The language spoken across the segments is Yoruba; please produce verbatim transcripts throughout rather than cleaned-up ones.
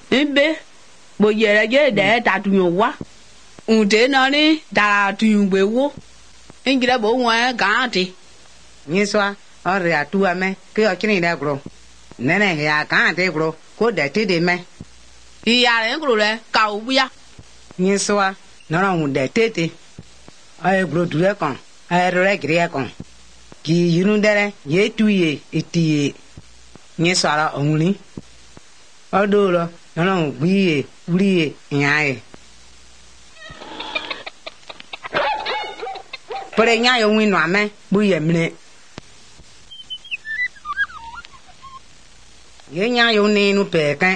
Mbe, bo yere je de ta tu yo wa. Un te no ni da tu gbe wo. Ingira bo won ga ti. Nyiswa ore atu ame ke o chini de gro. Nene ya kan de gro ko de ti de me. Iya re gro re ka u ya. Nyiswa no ro un de tete. Ai gro du re kan. Ai re gre kan. Ki yinu dere ye tuye iti Nyiswa ra onli. Odo lo no ro gbiye uriye nyae. Pere nya yo winu ame bu ye mne. Ye nya yo ni nu pe kan.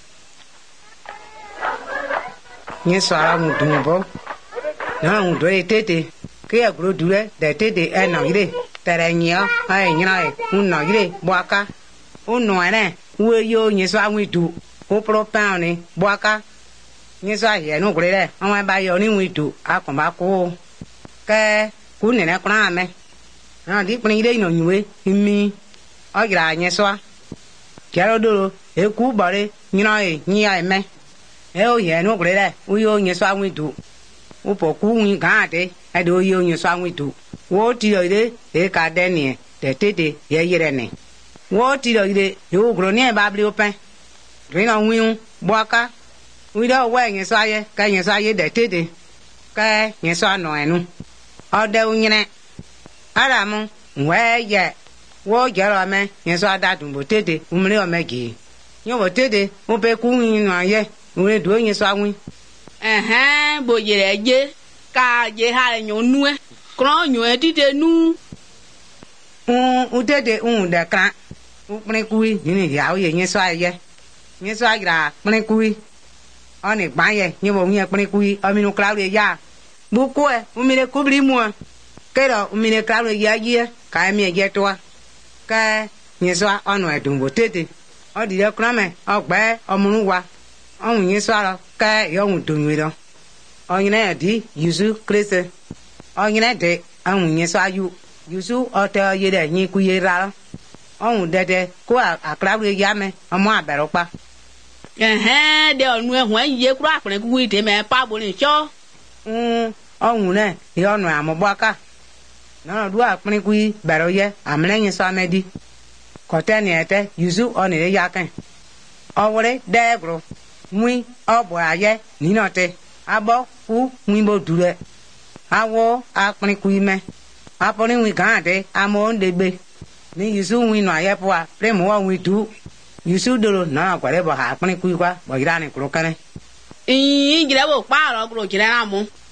Nyiswa ra mu dumbo. Na un do tete ke agro dure de tete e na ire tere nya ai nya e un na ire boaka. Unu ene we yo Nyiswa widu o pro pa ni boaka. Nyiswa ye nu gre re awon ba yo ni widu akon ba ko ke ku ne na kra ame na di pin ire no nywe imi o gira Nyiswa kero do e ku bare nyina e nyia eme e o ye nu gre re u yo Nyiswa widu u po ku wi ga de e do yo Nyiswa widu wo ti yo ire e ka de ni de tete ye yire ni wo ti yo ire yo gro ni e ba bli open ri na wi boaka wi do we Nyiswa ye ka Nyiswa ye de tete ka Nyiswa no enu ode unyine aramu we ye wo jero ame Nyiswa da dumbo tete umri omegi yo bo tete mo pe ku yin no ye ure do Nyiswa wi Eh bo yere je ka je ha nyu nu e kro nyu e ti te nu un u tete un de kan u prin ku yin ya o ye Nyiswa ye Nyiswa gra prin ku oni gba ye yin bo yin prin ku ominu klaure ya buku e umire kubri mua kero umire klaure ya ye ka mi ye to ka Nyiswa onu edumbo tete o di de krame ogbe omunu wa ohun Nyiswa ro ka yo hun donwe ro oyine di yusu krese oyine de ohun Nyiswa yu yusu ote ye de yin ku ye ra ohun dede ko aklaure ya me omo abero pa eh de onu ehun ye kuro apre ku ite me pa bo ni cho mm ohun ne yo nu amoboaka na do aprin ku bero ye amle Nyiswa medi koteni ete yusu oni ya kan owore degro mui obo aye ninote abo fu mui bo dure awo aprin ku ime apori wi gan de amo ndegbe ni yusu wi no aye po a premo wa wi du yusu doro na kware bo ha aprin ku kwa bo ira ni kuro kan yin jire bo pa ro kuro jire amu